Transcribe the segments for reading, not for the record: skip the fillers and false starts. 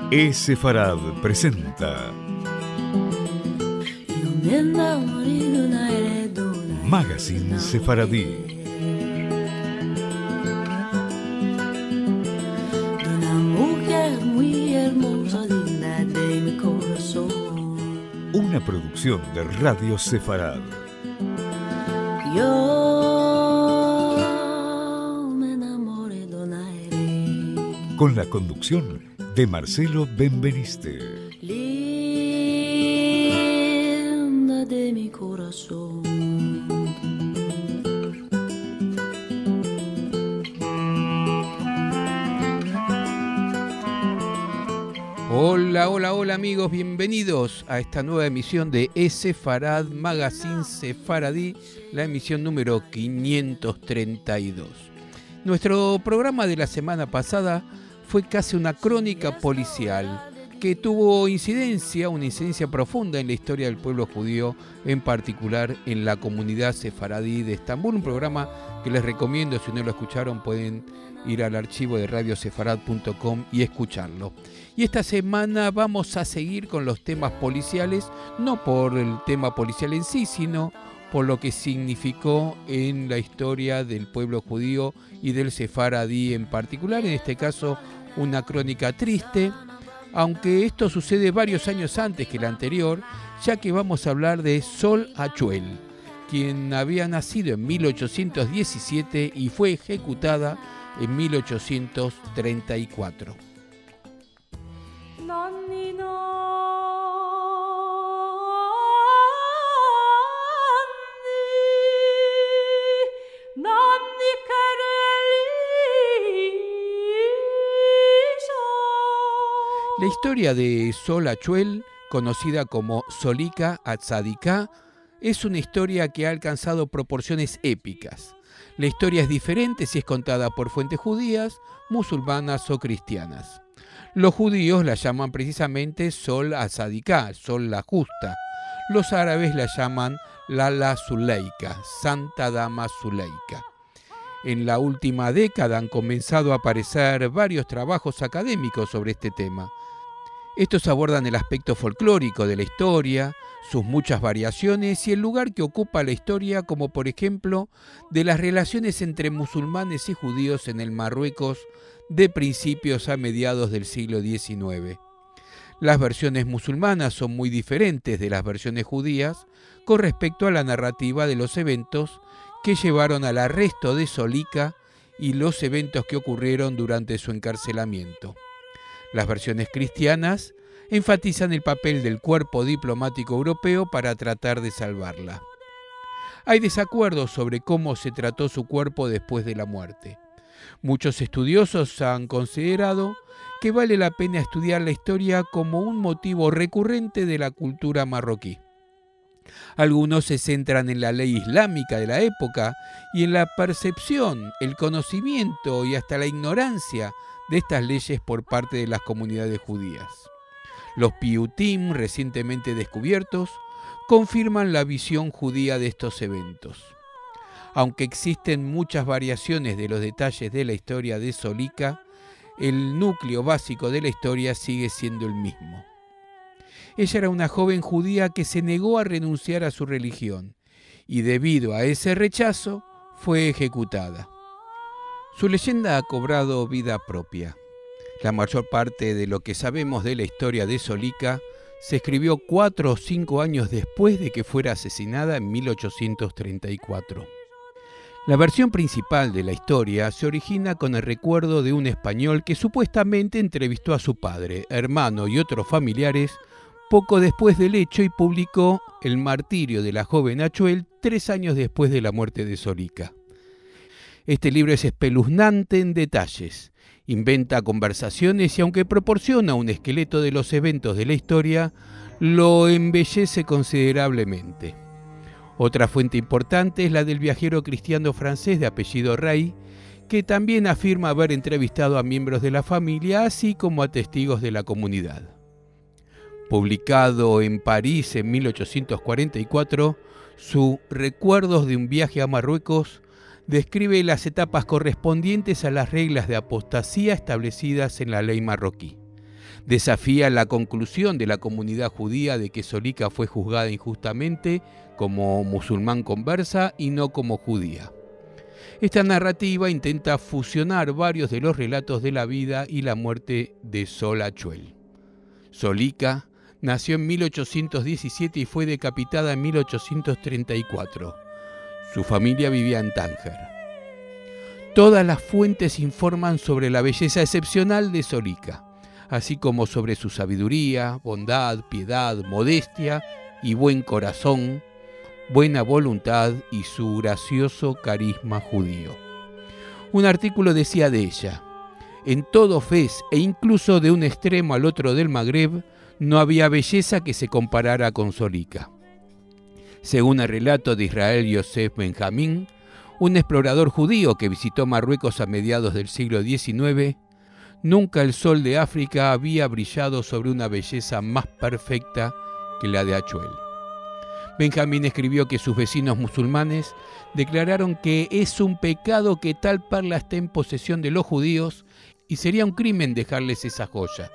Sefarad presenta Magazine Sefaradí. Una producción de Radio Sefarad. Con la conducción de Marcelo Benveniste. Linda de mi corazón. Hola amigos, bienvenidos a esta nueva emisión de Sefarad Magazine Sefaradí, la emisión número 532. Nuestro programa de la semana pasada fue casi una crónica policial que tuvo una incidencia profunda en la historia del pueblo judío, en particular en la comunidad sefaradí de Estambul. Un programa que les recomiendo, si no lo escucharon pueden ir al archivo de radiosefarad.com y escucharlo. Y esta semana vamos a seguir con los temas policiales, no por el tema policial en sí, sino por lo que significó en la historia del pueblo judío y del sefaradí en particular, en este caso una crónica triste, aunque esto sucede varios años antes que la anterior, ya que vamos a hablar de Sol Achuel, quien había nacido en 1817 y fue ejecutada en 1834. La historia de Sol Achuel, conocida como Solika Atzadiká, es una historia que ha alcanzado proporciones épicas. La historia es diferente si es contada por fuentes judías, musulmanas o cristianas. Los judíos la llaman precisamente Sol Atzadiká, Sol la Justa. Los árabes la llaman Lala Zuleika, Santa Dama Zuleika. En la última década han comenzado a aparecer varios trabajos académicos sobre este tema. Estos abordan el aspecto folclórico de la historia, sus muchas variaciones y el lugar que ocupa la historia, como por ejemplo de las relaciones entre musulmanes y judíos en el Marruecos de principios a mediados del siglo XIX. Las versiones musulmanas son muy diferentes de las versiones judías con respecto a la narrativa de los eventos que llevaron al arresto de Solika y los eventos que ocurrieron durante su encarcelamiento. Las versiones cristianas enfatizan el papel del cuerpo diplomático europeo para tratar de salvarla. Hay desacuerdos sobre cómo se trató su cuerpo después de la muerte. Muchos estudiosos han considerado que vale la pena estudiar la historia como un motivo recurrente de la cultura marroquí. Algunos se centran en la ley islámica de la época y en la percepción, el conocimiento y hasta la ignorancia de estas leyes por parte de las comunidades judías. Los piyutim, recientemente descubiertos, confirman la visión judía de estos eventos. Aunque existen muchas variaciones de los detalles de la historia de Solika, el núcleo básico de la historia sigue siendo el mismo. Ella era una joven judía que se negó a renunciar a su religión y debido a ese rechazo fue ejecutada. Su leyenda ha cobrado vida propia. La mayor parte de lo que sabemos de la historia de Solika se escribió 4 o 5 años después de que fuera asesinada en 1834. La versión principal de la historia se origina con el recuerdo de un español que supuestamente entrevistó a su padre, hermano y otros familiares poco después del hecho y publicó El martirio de la joven Achuel 3 años después de la muerte de Solika. Este libro es espeluznante en detalles, inventa conversaciones y aunque proporciona un esqueleto de los eventos de la historia, lo embellece considerablemente. Otra fuente importante es la del viajero cristiano francés de apellido Rey, que también afirma haber entrevistado a miembros de la familia, así como a testigos de la comunidad. Publicado en París en 1844, su Recuerdos de un viaje a Marruecos describe las etapas correspondientes a las reglas de apostasía establecidas en la ley marroquí. Desafía la conclusión de la comunidad judía de que Solika fue juzgada injustamente como musulmán conversa y no como judía. Esta narrativa intenta fusionar varios de los relatos de la vida y la muerte de Sol Achuel. Solika nació en 1817 y fue decapitada en 1834. Su familia vivía en Tánger. Todas las fuentes informan sobre la belleza excepcional de Solika, así como sobre su sabiduría, bondad, piedad, modestia y buen corazón, buena voluntad y su gracioso carisma judío. Un artículo decía de ella: en todo Fez e incluso de un extremo al otro del Magreb, no había belleza que se comparara con Solika. Según el relato de Israel Yosef Benjamín, un explorador judío que visitó Marruecos a mediados del siglo XIX, nunca el sol de África había brillado sobre una belleza más perfecta que la de Achuel. Benjamín escribió que sus vecinos musulmanes declararon que es un pecado que tal perla esté en posesión de los judíos y sería un crimen dejarles esa joya.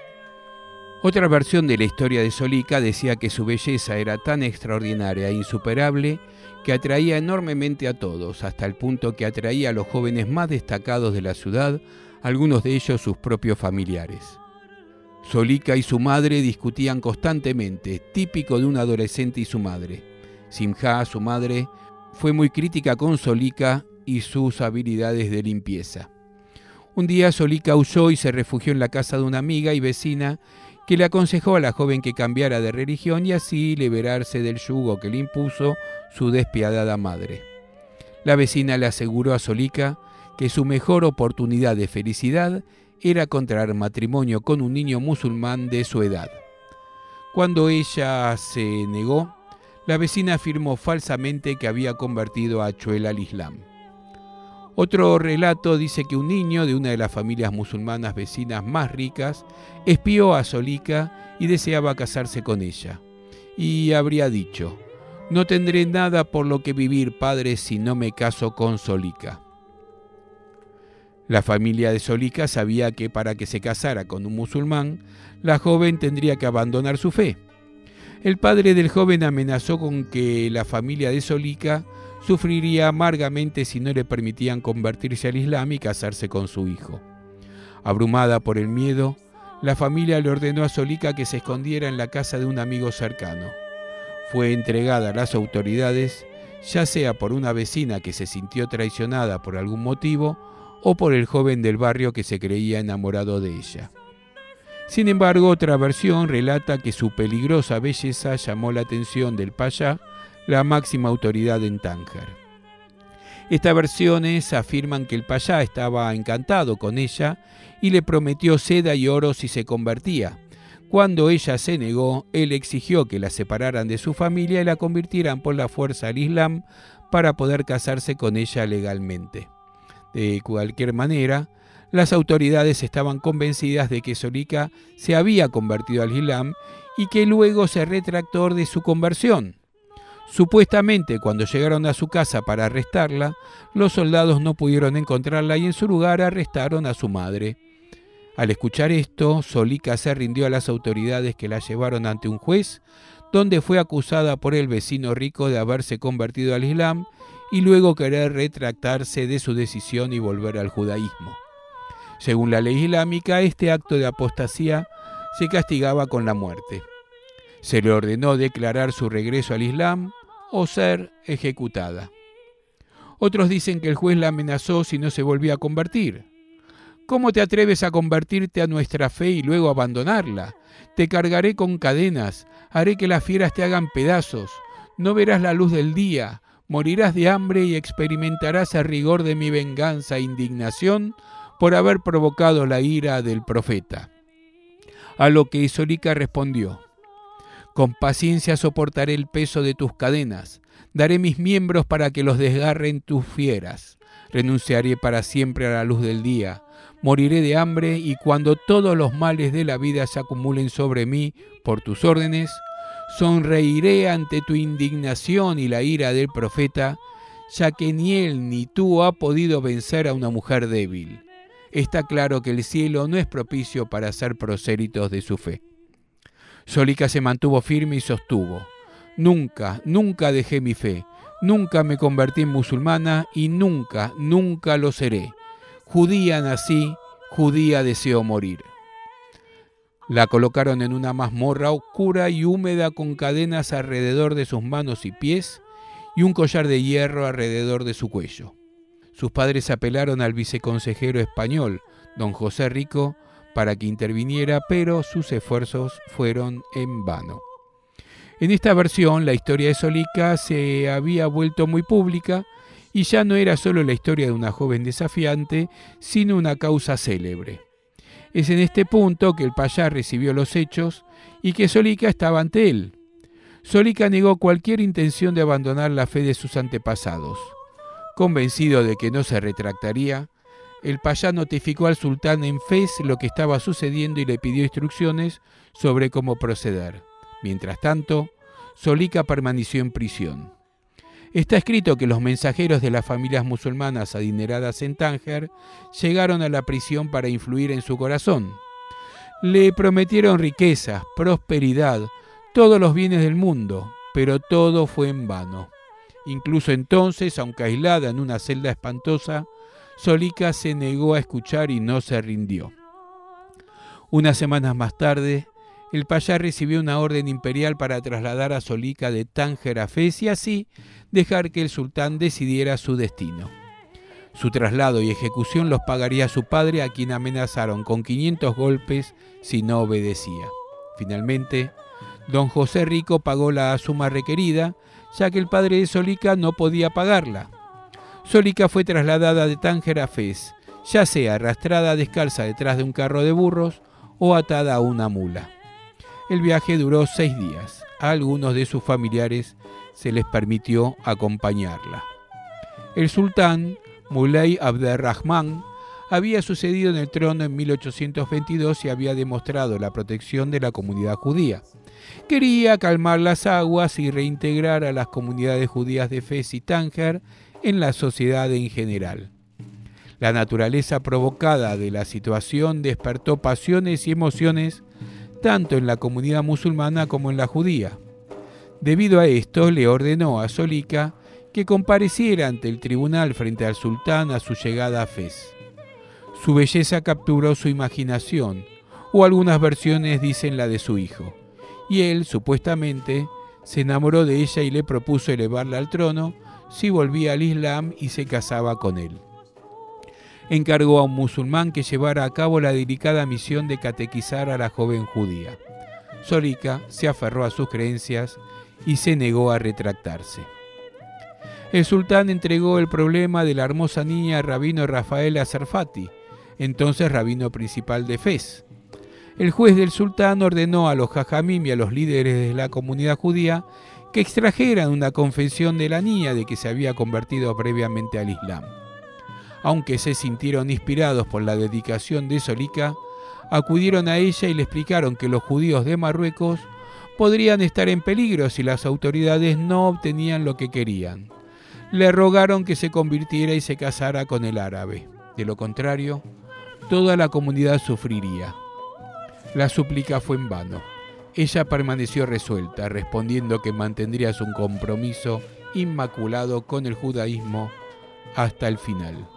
Otra versión de la historia de Solika decía que su belleza era tan extraordinaria e insuperable que atraía enormemente a todos, hasta el punto que atraía a los jóvenes más destacados de la ciudad, algunos de ellos sus propios familiares. Solika y su madre discutían constantemente, típico de un adolescente y su madre. Simha, su madre, fue muy crítica con Solika y sus habilidades de limpieza. Un día Solika huyó y se refugió en la casa de una amiga y vecina que le aconsejó a la joven que cambiara de religión y así liberarse del yugo que le impuso su despiadada madre. La vecina le aseguró a Solika que su mejor oportunidad de felicidad era contraer matrimonio con un niño musulmán de su edad. Cuando ella se negó, la vecina afirmó falsamente que había convertido a Achuel al Islam. Otro relato dice que un niño de una de las familias musulmanas vecinas más ricas espió a Solika y deseaba casarse con ella. Y habría dicho: «No tendré nada por lo que vivir, padre, si no me caso con Solika». La familia de Solika sabía que para que se casara con un musulmán, la joven tendría que abandonar su fe. El padre del joven amenazó con que la familia de Solika sufriría amargamente si no le permitían convertirse al Islam y casarse con su hijo. Abrumada por el miedo, la familia le ordenó a Solika que se escondiera en la casa de un amigo cercano. Fue entregada a las autoridades, ya sea por una vecina que se sintió traicionada por algún motivo o por el joven del barrio que se creía enamorado de ella. Sin embargo, otra versión relata que su peligrosa belleza llamó la atención del payá, la máxima autoridad en Tánger. Estas versiones afirman que el payá estaba encantado con ella y le prometió seda y oro si se convertía. Cuando ella se negó, él exigió que la separaran de su familia y la convirtieran por la fuerza al Islam para poder casarse con ella legalmente. De cualquier manera, las autoridades estaban convencidas de que Solika se había convertido al Islam y que luego se retractó de su conversión. Supuestamente, cuando llegaron a su casa para arrestarla, los soldados no pudieron encontrarla y en su lugar arrestaron a su madre. Al escuchar esto, Solika se rindió a las autoridades que la llevaron ante un juez, donde fue acusada por el vecino rico de haberse convertido al Islam y luego querer retractarse de su decisión y volver al judaísmo. Según la ley islámica, este acto de apostasía se castigaba con la muerte. Se le ordenó declarar su regreso al Islam o ser ejecutada. Otros dicen que el juez la amenazó si no se volvía a convertir. ¿Cómo te atreves a convertirte a nuestra fe y luego abandonarla? Te cargaré con cadenas, haré que las fieras te hagan pedazos, no verás la luz del día, morirás de hambre y experimentarás el rigor de mi venganza e indignación por haber provocado la ira del profeta. A lo que Solika respondió: con paciencia soportaré el peso de tus cadenas, daré mis miembros para que los desgarren tus fieras, renunciaré para siempre a la luz del día, moriré de hambre y cuando todos los males de la vida se acumulen sobre mí por tus órdenes, sonreiré ante tu indignación y la ira del profeta, ya que ni él ni tú ha podido vencer a una mujer débil. está claro que el cielo no es propicio para ser prosélitos de su fe. Solika se mantuvo firme y sostuvo: nunca dejé mi fe, nunca me convertí en musulmana y nunca lo seré. Judía nací, judía deseo morir. La colocaron en una mazmorra oscura y húmeda con cadenas alrededor de sus manos y pies y un collar de hierro alrededor de su cuello. Sus padres apelaron al viceconsejero español, don José Rico, para que interviniera, pero sus esfuerzos fueron en vano. En esta versión, la historia de Solika se había vuelto muy pública y ya no era solo la historia de una joven desafiante, sino una causa célebre. Es en este punto que el payá recibió los hechos y que Solika estaba ante él. Solika negó cualquier intención de abandonar la fe de sus antepasados. Convencido de que no se retractaría, el payá notificó al sultán en Fez lo que estaba sucediendo y le pidió instrucciones sobre cómo proceder. Mientras tanto, Solika permaneció en prisión. Está escrito que los mensajeros de las familias musulmanas adineradas en Tánger llegaron a la prisión para influir en su corazón. Le prometieron riquezas, prosperidad, todos los bienes del mundo, pero todo fue en vano. Incluso entonces, aunque aislada en una celda espantosa, Solika se negó a escuchar y no se rindió. Unas semanas más tarde, el payá recibió una orden imperial para trasladar a Solika de Tánger a Fez y así dejar que el sultán decidiera su destino. Su traslado y ejecución los pagaría su padre, a quien amenazaron con 500 golpes si no obedecía. Finalmente, don José Rico pagó la suma requerida, ya que el padre de Solika no podía pagarla. Solika fue trasladada de Tánger a Fez, ya sea arrastrada descalza detrás de un carro de burros o atada a una mula. El viaje duró 6 días. A algunos de sus familiares se les permitió acompañarla. El sultán, Muley Abderrahman, había sucedido en el trono en 1822 y había demostrado la protección de la comunidad judía. Quería calmar las aguas y reintegrar a las comunidades judías de Fez y Tánger en la sociedad en general. La naturaleza provocada de la situación despertó pasiones y emociones tanto en la comunidad musulmana como en la judía. Debido a esto, le ordenó a Solika que compareciera ante el tribunal frente al sultán a su llegada a Fez. Su belleza capturó su imaginación, o algunas versiones dicen la de su hijo, y él, supuestamente, se enamoró de ella y le propuso elevarla al trono si volvía al Islam y se casaba con él. Encargó a un musulmán que llevara a cabo la delicada misión de catequizar a la joven judía. Solika se aferró a sus creencias y se negó a retractarse. El sultán entregó el problema de la hermosa niña al rabino Rafael Azarfati, entonces rabino principal de Fez. El juez del sultán ordenó a los jajamim y a los líderes de la comunidad judía que extrajeran una confesión de la niña de que se había convertido previamente al Islam. Aunque se sintieron inspirados por la dedicación de Solika, acudieron a ella y le explicaron que los judíos de Marruecos podrían estar en peligro si las autoridades no obtenían lo que querían. Le rogaron que se convirtiera y se casara con el árabe. De lo contrario, toda la comunidad sufriría. La súplica fue en vano. Ella permaneció resuelta, respondiendo que mantendría su compromiso inmaculado con el judaísmo hasta el final.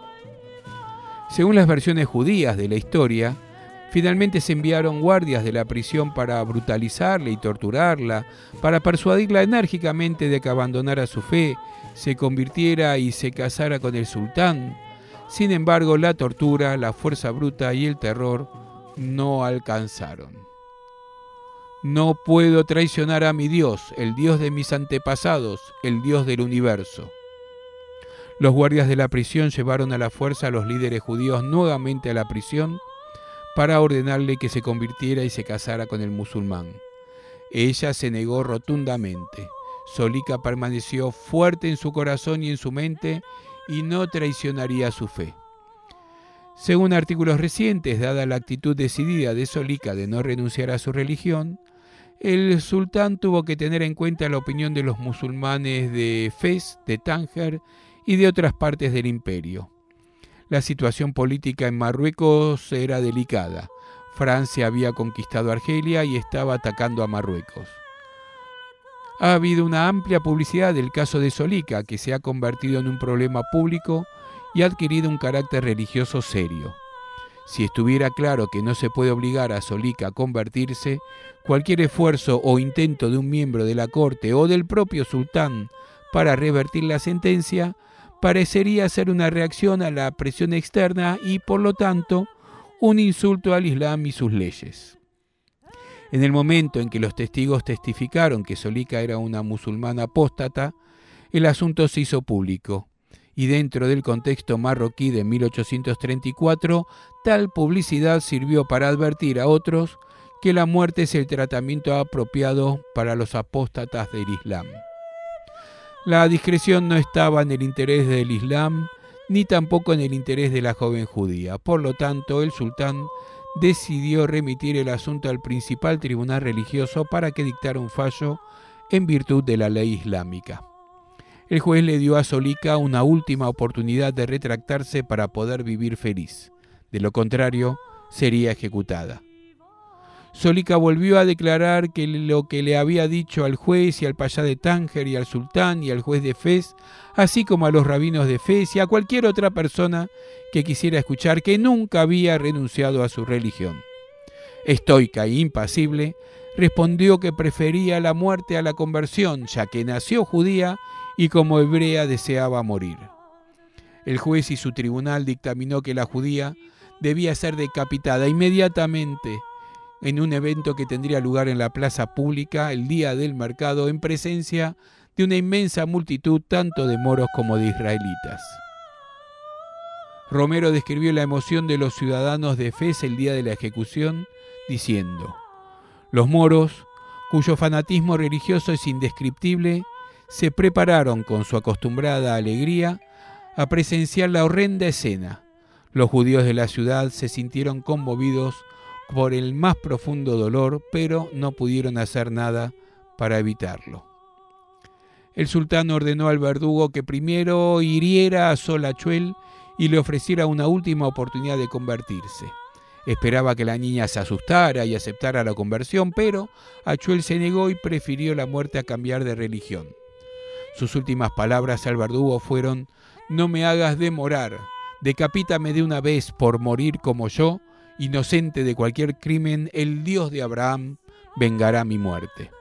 Según las versiones judías de la historia, finalmente se enviaron guardias de la prisión para brutalizarla y torturarla, para persuadirla enérgicamente de que abandonara su fe, se convirtiera y se casara con el sultán. Sin embargo, la tortura, la fuerza bruta y el terror no alcanzaron. No puedo traicionar a mi Dios, el Dios de mis antepasados, el Dios del universo. Los guardias de la prisión llevaron a la fuerza a los líderes judíos nuevamente a la prisión para ordenarle que se convirtiera y se casara con el musulmán. Ella se negó rotundamente. Solika permaneció fuerte en su corazón y en su mente y no traicionaría su fe. Según artículos recientes, dada la actitud decidida de Solika de no renunciar a su religión, el sultán tuvo que tener en cuenta la opinión de los musulmanes de Fez, de Tánger y de otras partes del imperio. La situación política en Marruecos era delicada. Francia había conquistado Argelia y estaba atacando a Marruecos. Ha habido una amplia publicidad del caso de Solika, que se ha convertido en un problema público y ha adquirido un carácter religioso serio. Si estuviera claro que no se puede obligar a Solika a convertirse, cualquier esfuerzo o intento de un miembro de la corte o del propio sultán para revertir la sentencia parecería ser una reacción a la presión externa y, por lo tanto, un insulto al Islam y sus leyes. En el momento en que los testigos testificaron que Solika era una musulmana apóstata, el asunto se hizo público, y dentro del contexto marroquí de 1834, tal publicidad sirvió para advertir a otros que la muerte es el tratamiento apropiado para los apóstatas del Islam. La discreción no estaba en el interés del Islam, ni tampoco en el interés de la joven judía. Por lo tanto, el sultán decidió remitir el asunto al principal tribunal religioso para que dictara un fallo en virtud de la ley islámica. El juez le dio a Solika una última oportunidad de retractarse para poder vivir feliz. De lo contrario, sería ejecutada. Solika volvió a declarar que lo que le había dicho al juez y al payá de Tánger y al sultán y al juez de Fez, así como a los rabinos de Fez y a cualquier otra persona que quisiera escuchar, que nunca había renunciado a su religión. Estoica e impasible, respondió que prefería la muerte a la conversión, ya que nació judía y como hebrea deseaba morir. El juez y su tribunal dictaminó que la judía debía ser decapitada inmediatamente en un evento que tendría lugar en la plaza pública el día del mercado, en presencia de una inmensa multitud tanto de moros como de israelitas. Romero describió la emoción de los ciudadanos de Fez el día de la ejecución, diciendo: los moros, cuyo fanatismo religioso es indescriptible, se prepararon con su acostumbrada alegría a presenciar la horrenda escena. Los judíos de la ciudad se sintieron conmovidos por el más profundo dolor, pero no pudieron hacer nada para evitarlo. El sultán ordenó al verdugo que primero hiriera a Solachuel y le ofreciera una última oportunidad de convertirse. Esperaba que la niña se asustara y aceptara la conversión, pero Achuel se negó y prefirió la muerte a cambiar de religión. Sus últimas palabras al verdugo fueron: no me hagas demorar, decapítame de una vez por morir como yo, inocente de cualquier crimen, el Dios de Abraham vengará mi muerte.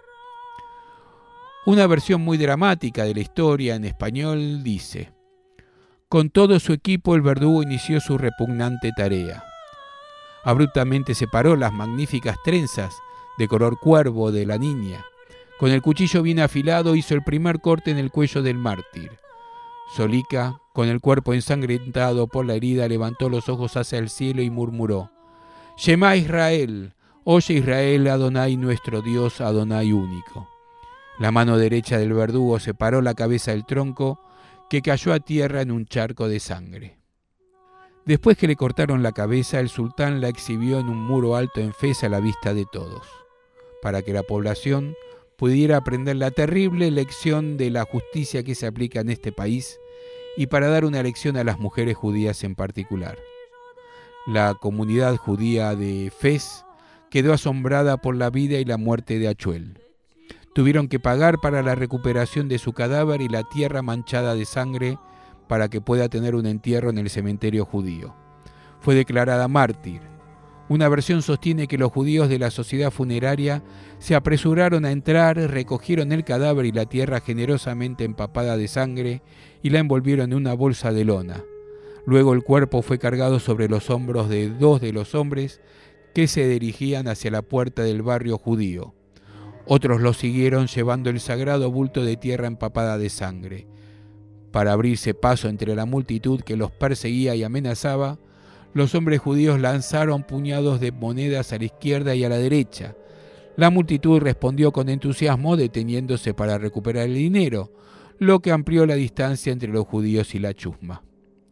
Una versión muy dramática de la historia en español dice: con todo su equipo el verdugo inició su repugnante tarea. Abruptamente separó las magníficas trenzas de color cuervo de la niña. Con el cuchillo bien afilado hizo el primer corte en el cuello del mártir. Solika, con el cuerpo ensangrentado por la herida, levantó los ojos hacia el cielo y murmuró: Shema Israel, oye Israel, Adonai nuestro Dios, Adonai único. La mano derecha del verdugo separó la cabeza del tronco, que cayó a tierra en un charco de sangre. Después que le cortaron la cabeza, el sultán la exhibió en un muro alto en Fez a la vista de todos, para que la población pudiera aprender la terrible lección de la justicia que se aplica en este país y para dar una lección a las mujeres judías en particular. La comunidad judía de Fez quedó asombrada por la vida y la muerte de Achuel. Tuvieron que pagar para la recuperación de su cadáver y la tierra manchada de sangre para que pueda tener un entierro en el cementerio judío. Fue declarada mártir. Una versión sostiene que los judíos de la sociedad funeraria se apresuraron a entrar, recogieron el cadáver y la tierra generosamente empapada de sangre y la envolvieron en una bolsa de lona. Luego el cuerpo fue cargado sobre los hombros de 2 de los hombres que se dirigían hacia la puerta del barrio judío. Otros lo siguieron llevando el sagrado bulto de tierra empapada de sangre. Para abrirse paso entre la multitud que los perseguía y amenazaba, los hombres judíos lanzaron puñados de monedas a la izquierda y a la derecha. La multitud respondió con entusiasmo, deteniéndose para recuperar el dinero, lo que amplió la distancia entre los judíos y la chusma.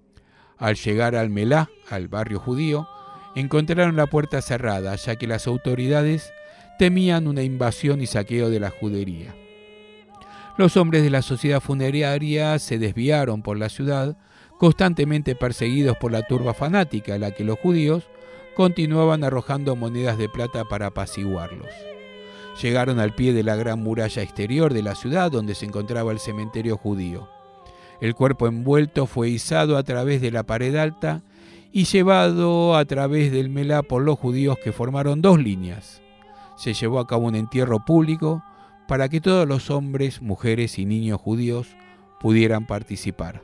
Al llegar al Melá, al barrio judío, encontraron la puerta cerrada, ya que las autoridades temían una invasión y saqueo de la judería. Los hombres de la sociedad funeraria se desviaron por la ciudad, constantemente perseguidos por la turba fanática a la que los judíos continuaban arrojando monedas de plata para apaciguarlos. Llegaron al pie de la gran muralla exterior de la ciudad donde se encontraba el cementerio judío. El cuerpo envuelto fue izado a través de la pared alta y llevado a través del Melá por los judíos, que formaron 2 líneas. Se llevó a cabo un entierro público para que todos los hombres, mujeres y niños judíos pudieran participar.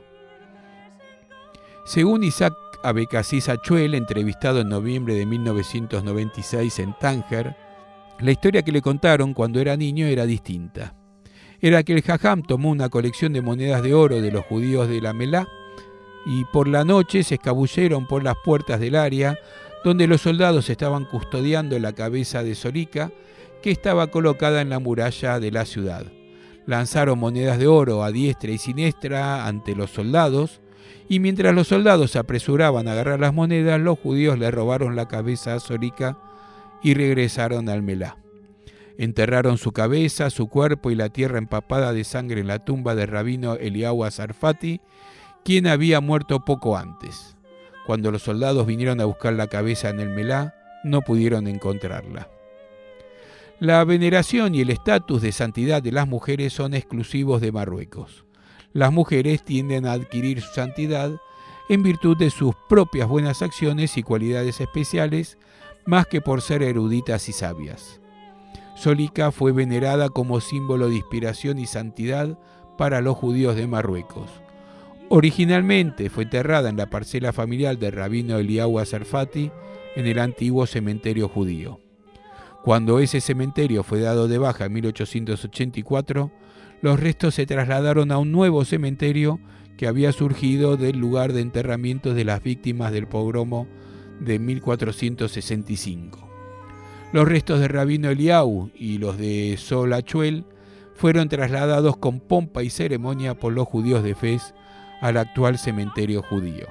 Según Isaac Abecassis Achuel, entrevistado en noviembre de 1996 en Tánger, la historia que le contaron cuando era niño era distinta. Era que el jajam tomó una colección de monedas de oro de los judíos de la Melá y por la noche se escabulleron por las puertas del área donde los soldados estaban custodiando la cabeza de Solika, que estaba colocada en la muralla de la ciudad. Lanzaron monedas de oro a diestra y siniestra ante los soldados, y mientras los soldados se apresuraban a agarrar las monedas, los judíos le robaron la cabeza a Solika y regresaron al Melá. Enterraron su cabeza, su cuerpo y la tierra empapada de sangre en la tumba del rabino Eliyahu Sarfati, quien había muerto poco antes. Cuando los soldados vinieron a buscar la cabeza en el Melá, no pudieron encontrarla. La veneración y el estatus de santidad de las mujeres son exclusivos de Marruecos. Las mujeres tienden a adquirir su santidad en virtud de sus propias buenas acciones y cualidades especiales, más que por ser eruditas y sabias. Solika fue venerada como símbolo de inspiración y santidad para los judíos de Marruecos. Originalmente fue enterrada en la parcela familiar del rabino Eliyahu Sarfati en el antiguo cementerio judío. Cuando ese cementerio fue dado de baja en 1884, los restos se trasladaron a un nuevo cementerio que había surgido del lugar de enterramiento de las víctimas del pogromo de 1465. Los restos del rabino Eliyahu y los de Sol Achuel fueron trasladados con pompa y ceremonia por los judíos de Fez al actual cementerio judío.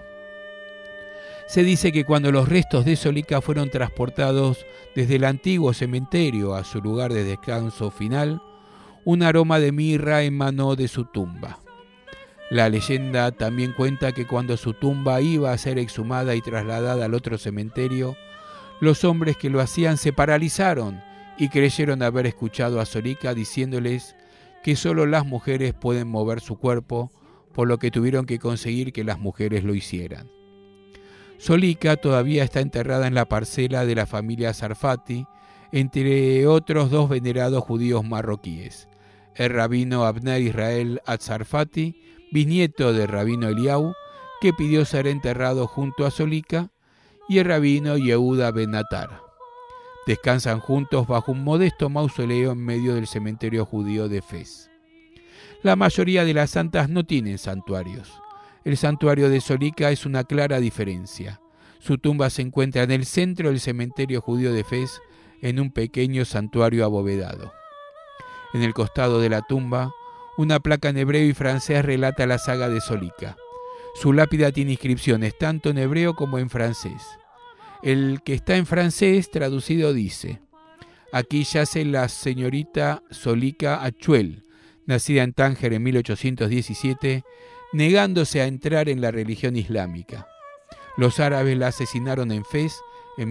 Se dice que cuando los restos de Solika fueron transportados desde el antiguo cementerio a su lugar de descanso final, un aroma de mirra emanó de su tumba. La leyenda también cuenta que cuando su tumba iba a ser exhumada y trasladada al otro cementerio, los hombres que lo hacían se paralizaron y creyeron haber escuchado a Solika diciéndoles que solo las mujeres pueden mover su cuerpo, por lo que tuvieron que conseguir que las mujeres lo hicieran. Solika todavía está enterrada en la parcela de la familia Sarfati, entre otros 2 venerados judíos marroquíes, el rabino Abner Israel Sarfati, bisnieto del rabino Eliyahu, que pidió ser enterrado junto a Solika, y el rabino Yehuda Ben Atar. Descansan juntos bajo un modesto mausoleo en medio del cementerio judío de Fez. La mayoría de las santas no tienen santuarios. El santuario de Solika es una clara diferencia. Su tumba se encuentra en el centro del cementerio judío de Fez, en un pequeño santuario abovedado. En el costado de la tumba, una placa en hebreo y francés relata la saga de Solika. Su lápida tiene inscripciones tanto en hebreo como en francés. El que está en francés traducido dice: aquí yace la señorita Solika Achuel, nacida en Tánger en 1817, negándose a entrar en la religión islámica. Los árabes la asesinaron en Fez en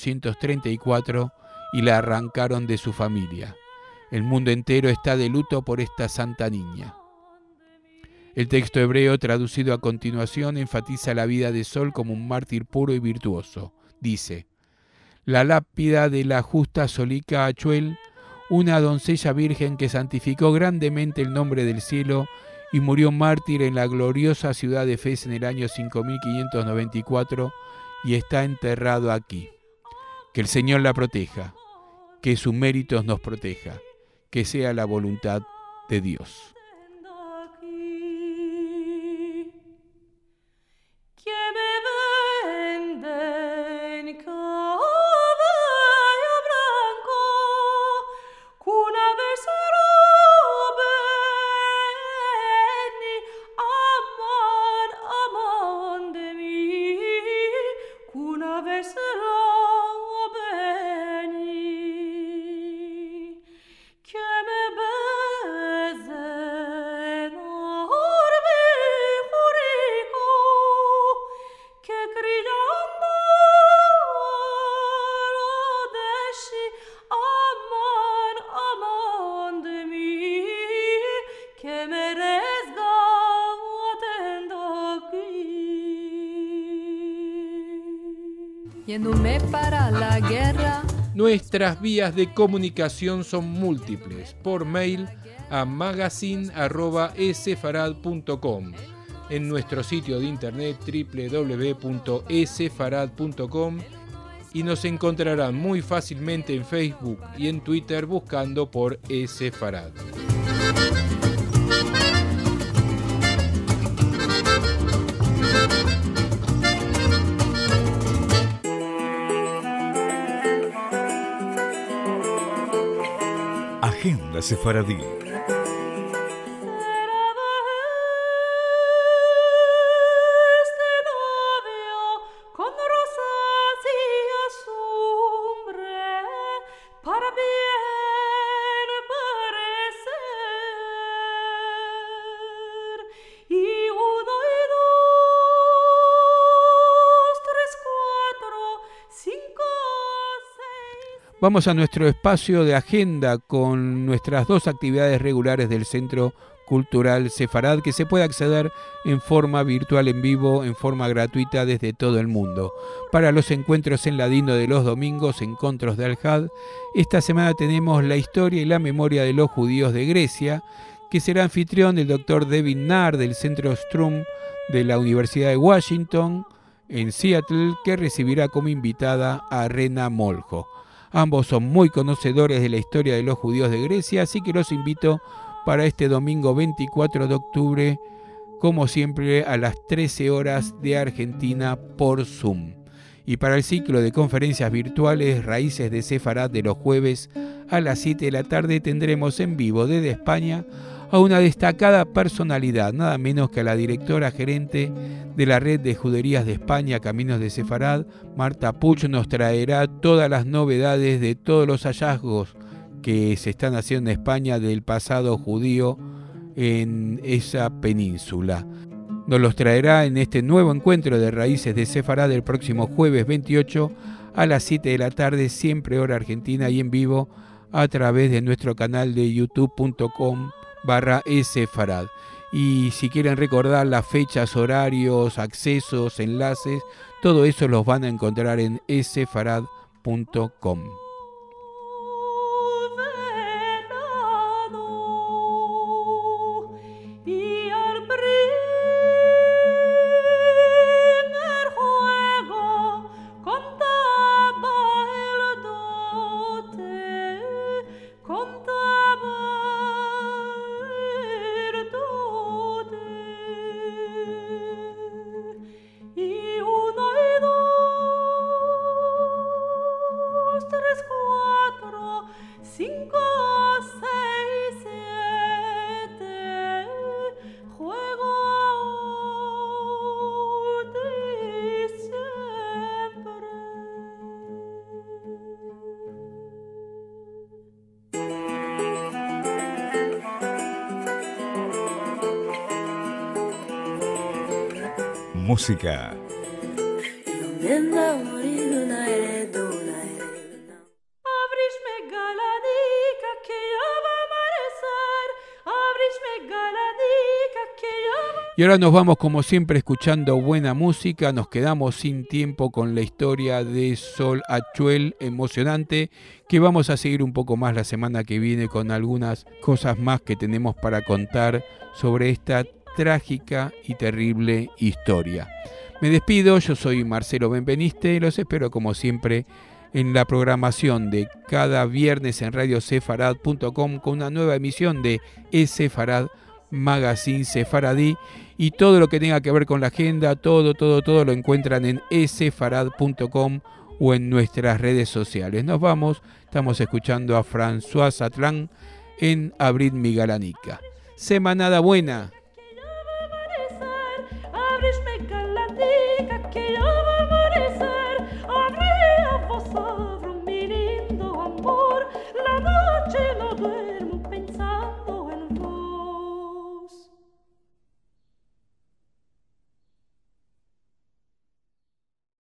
1834 y la arrancaron de su familia. El mundo entero está de luto por esta santa niña. El texto hebreo traducido a continuación enfatiza la vida de Sol como un mártir puro y virtuoso. Dice: la lápida de la justa Solika Achuel, una doncella virgen que santificó grandemente el nombre del cielo y murió mártir en la gloriosa ciudad de Fez en el año 5594 y está enterrado aquí. Que el Señor la proteja, que sus méritos nos proteja, que sea la voluntad de Dios. Que me baise Yéndome para la guerra. Nuestras vías de comunicación son múltiples. Por mail a magazine@esefarad.com, en nuestro sitio de internet www.esefarad.com, y nos encontrarán muy fácilmente en Facebook y en Twitter buscando por Esefarad. Agenda Sefaradí. Vamos a nuestro espacio de agenda con nuestras dos actividades regulares del Centro Cultural Sefarad, que se puede acceder en forma virtual en vivo, en forma gratuita desde todo el mundo. Para los encuentros en ladino de los domingos, encuentros de Al-Had, esta semana tenemos la historia y la memoria de los judíos de Grecia, que será anfitrión el Dr. David Nahr del Centro Strum de la Universidad de Washington en Seattle, que recibirá como invitada a Rena Moljo. Ambos son muy conocedores de la historia de los judíos de Grecia, así que los invito para este domingo 24 de octubre, como siempre a las 13 horas de Argentina por Zoom. Y para el ciclo de conferencias virtuales Raíces de Sefarad de los jueves a las 7 de la tarde tendremos en vivo desde España a una destacada personalidad, nada menos que a la directora gerente de la Red de Juderías de España, Caminos de Sefarad. Marta Puch nos traerá todas las novedades de todos los hallazgos que se están haciendo en España del pasado judío en esa península. Nos los traerá en este nuevo encuentro de Raíces de Sefarad el próximo jueves 28 a las 7 de la tarde, siempre hora argentina, y en vivo a través de nuestro canal de youtube.com/esefarad. Y si quieren recordar las fechas, horarios, accesos, enlaces, todo eso los van a encontrar en esefarad.com. Música. Y ahora nos vamos como siempre escuchando buena música. Nos quedamos sin tiempo con la historia de Sol Achuel, emocionante, que vamos a seguir un poco más la semana que viene con algunas cosas más que tenemos para contar sobre esta trágica y terrible historia. Me despido, yo soy Marcelo Benveniste y los espero como siempre en la programación de cada viernes en radiosefarad.com con una nueva emisión de Esefarad Magazine Sefaradí, y todo lo que tenga que ver con la agenda, todo lo encuentran en esefarad.com o en nuestras redes sociales. Nos vamos, estamos escuchando a François Satlán en Abrid mi Galanica. Semanada buena.